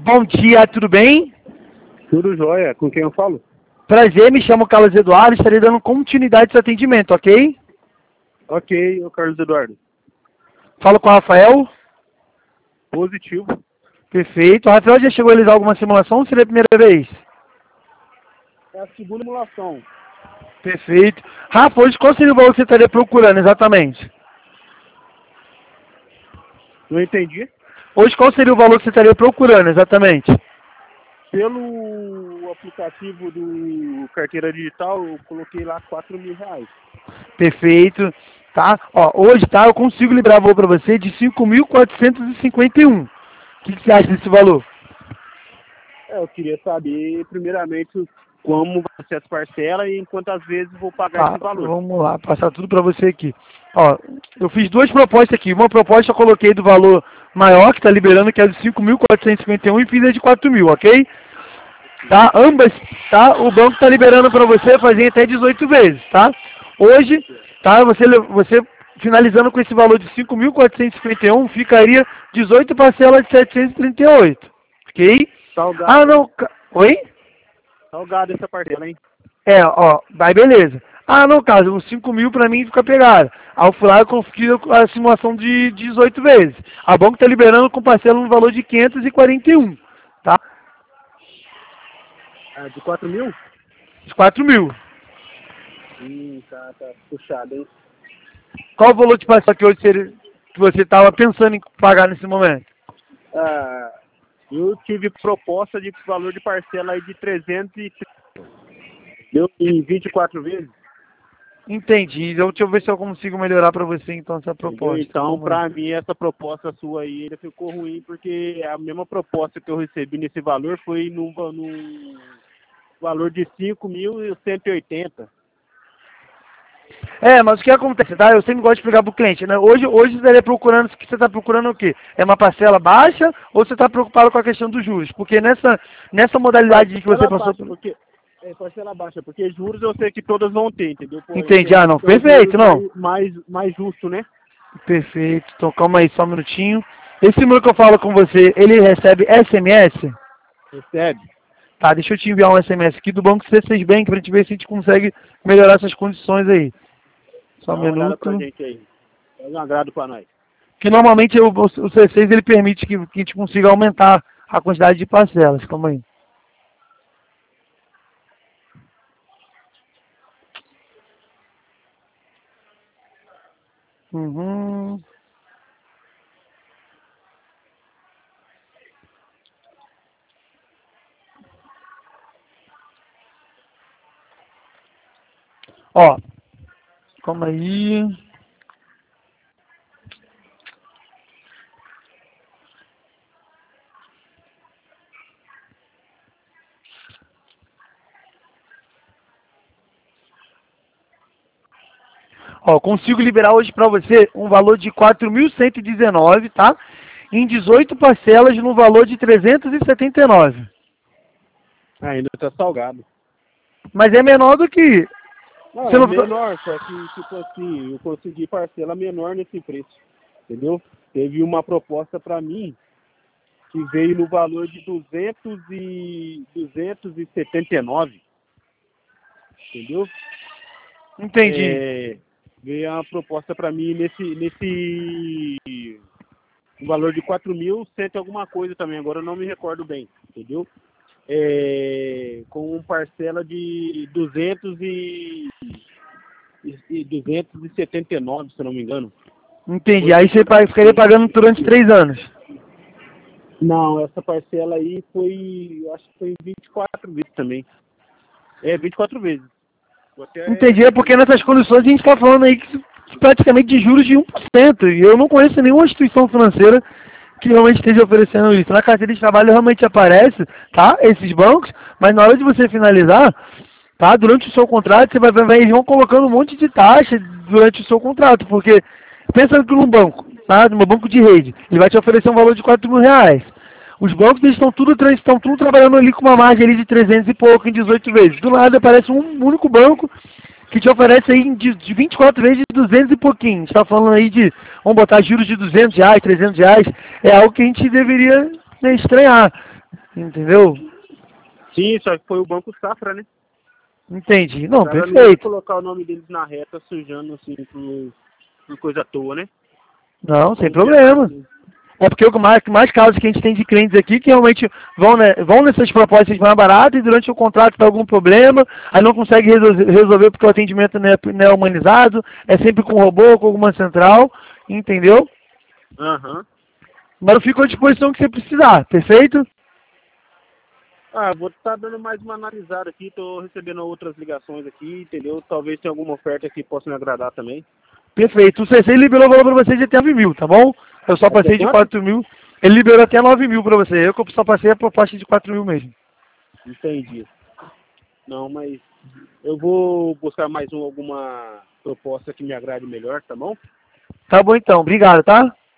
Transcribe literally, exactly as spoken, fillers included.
Bom dia, tudo bem? Tudo jóia. Com quem eu falo? Prazer, me chamo Carlos Eduardo, estarei dando continuidade ao seu atendimento, ok? Ok, o Carlos Eduardo. Falo com o Rafael. Positivo. Perfeito. O Rafael já chegou a realizar alguma simulação ou seria a primeira vez? É a segunda emulação. Perfeito. Rafa, hoje qual seria o valor que você estaria procurando exatamente? Não entendi. Hoje qual seria o valor que você estaria procurando exatamente? Pelo aplicativo do Carteira Digital, eu coloquei lá quatro mil reais. Perfeito. Tá? Ó, hoje, tá, eu consigo liberar valor para você de cinco mil quatrocentos e cinquenta e um. O que, que você acha desse valor? É, eu queria saber, primeiramente, como vai ser as parcelas e em quantas vezes vou pagar Tá, esse valor. vamos lá, passar tudo para você aqui. Ó, eu fiz duas propostas aqui. Uma proposta eu coloquei do valor maior, que está liberando, que é de cinco mil quatrocentos e cinquenta e um, e fiz a de quatro mil, ok? Tá? Ambas, tá? O banco está liberando para você fazer até dezoito vezes, tá? Hoje, tá? Você, você finalizando com esse valor de cinco mil quatrocentos e cinquenta e um, ficaria dezoito parcelas de setecentos e trinta e oito, ok? Salgado. Ah, não. Oi? Salgado essa parcela, hein? É, ó, vai beleza. Ah, no caso, os cinco mil pra mim fica pegado. Aí eu fui lá e consegui a simulação de dezoito vezes. A banca tá liberando com parcela no valor de quinhentos e quarenta e um, tá? Ah, de quatro mil? De quatro mil. Hum, tá, tá puxado, hein? Qual o valor de parcela que hoje seria, que você estava pensando em pagar nesse momento? Ah, eu tive proposta de valor de parcela aí de trezentos e trinta. Deu em vinte e quatro vezes. Entendi. Então, deixa eu ver se eu consigo melhorar para você então essa proposta. Então, Vamos para lá. mim, essa proposta sua aí ainda ficou ruim, porque a mesma proposta que eu recebi nesse valor foi no, no valor de cinco mil cento e oitenta. É, mas o que acontece, tá? Eu sempre gosto de explicar pro cliente, né? Hoje, hoje você estaria procurando, que você está procurando o quê? É uma parcela baixa ou você está preocupado com a questão dos juros? Porque nessa, nessa modalidade que você Parcela passou... baixa, porque, é, parcela baixa, porque juros eu sei que todas vão ter, entendeu? Pô, Entendi, tem ah que não, ter um perfeito, juros não. mais, mais, mais justo, né? Perfeito, então calma aí só um minutinho. Esse número que eu falo com você, ele recebe S M S? Recebe? Tá, deixa eu te enviar um S M S aqui do Banco C seis Bank pra gente ver se a gente consegue melhorar essas condições aí. Só Dá um uma olhada pra minuto. gente aí. Faz um agrado pra nós. Que normalmente o, o C seis ele permite que, que a gente consiga aumentar a quantidade de parcelas. Calma aí. Uhum. Ó, calma aí. Ó, consigo liberar hoje para você um valor de quatro mil cento e dezenove, tá? Em dezoito parcelas no valor de trezentos e setenta e nove. Ah, ainda tá salgado. Mas é menor do que... Não, Você é não... menor, só que, tipo assim, eu consegui parcela menor nesse preço, entendeu? Teve uma proposta para mim que veio no valor de duzentos e setenta e nove, entendeu? Entendi. É, veio uma proposta para mim nesse, nesse um valor de quatro mil, cento e alguma coisa também, agora eu não me recordo bem, entendeu? É, com parcela de duzentos e setenta e nove, se eu não me engano. Entendi. Foi Aí você pa- ficaria pagando durante três anos. Não, essa parcela aí foi, eu acho que foi vinte e quatro vezes também. É, vinte e quatro vezes. Vou até- Entendi. É porque nessas condições a gente está falando aí que, praticamente de juros de um por cento. E eu não conheço nenhuma instituição financeira que realmente esteja oferecendo isso. Na carteira de trabalho realmente aparece, tá? Esses bancos, mas na hora de você finalizar, tá? Durante o seu contrato, você vai ver, eles vão colocando um monte de taxa durante o seu contrato, porque pensa que num banco, tá? Num banco de rede, ele vai te oferecer um valor de quatro mil reais. Os bancos eles estão tudo, tra- estão tudo trabalhando ali com uma margem ali de trezentos e pouco em dezoito vezes. Do nada aparece um único banco que te oferece aí de, de vinte e quatro vezes de duzentos e pouquinho. A gente está falando aí de, vamos botar juros de duzentos reais, trezentos reais. É algo que a gente deveria, né, estranhar. Entendeu? Sim, só que foi o Banco Safra, né? Entendi. Não, Cara, não ia perfeito. colocar o nome deles na reta sujando assim por, por coisa à toa, né? Não, sem Vamos dizer problema. assim. É porque o mais, mais casos que a gente tem de clientes aqui que realmente vão, né, vão nessas propostas mais baratas e durante o contrato dá algum problema, aí não consegue resolver, resolver porque o atendimento não é, não é humanizado, é sempre com robô, com alguma central, entendeu? Aham. Mas eu fico à disposição que você precisar, perfeito? Ah, vou estar dando mais uma analisada aqui, tô recebendo outras ligações aqui, entendeu? Talvez tenha alguma oferta que possa me agradar também. Perfeito. O C C liberou o valor para você de até nove mil, tá bom? Eu só Até passei de quanto? quatro mil. Ele liberou até nove mil para você. Eu que só passei a proposta de quatro mil mesmo. Entendi. Não, mas eu vou buscar mais um, alguma proposta que me agrade melhor, tá bom? Tá bom então. Obrigado, tá?